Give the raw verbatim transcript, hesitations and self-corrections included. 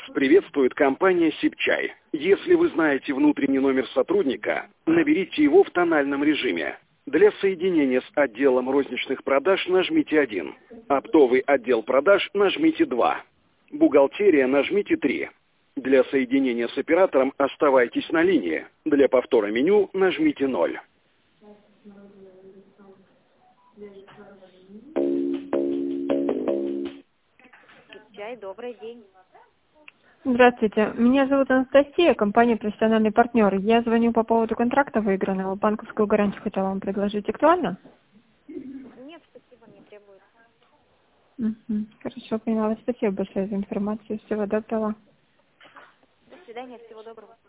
приветствует компания Сибчай. Если вы знаете внутренний номер сотрудника, наберите его в тональном режиме. Для соединения с отделом розничных продаж нажмите один. Оптовый отдел продаж нажмите два. Бухгалтерия нажмите три. Для соединения с оператором оставайтесь на линии. Для повтора меню нажмите ноль. Чай, добрый день. Здравствуйте, меня зовут Анастасия, компания «Профессиональный партнер». Я звоню по поводу контракта выигранного. Банковскую гарантию хотела вам предложить. Актуально? Нет, спасибо, не требуется. Угу. Хорошо, поняла. Спасибо большое за информацию. Всего доброго. До свидания, всего доброго.